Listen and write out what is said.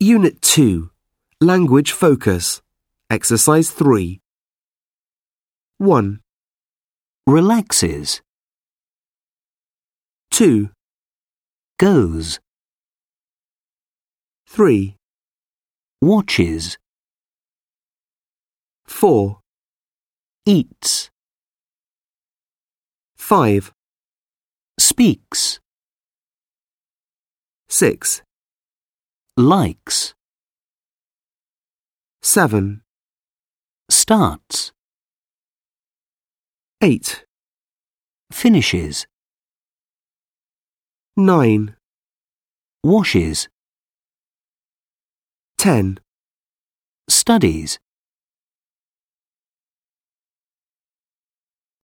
Unit 2. Language Focus. Exercise 3. 1, Relaxes. 2, Goes. 3, Watches. 4, Eats. 5, Speaks. 6, Likes. 7, Starts. 8, Finishes. 9, Washes. 10. Studies.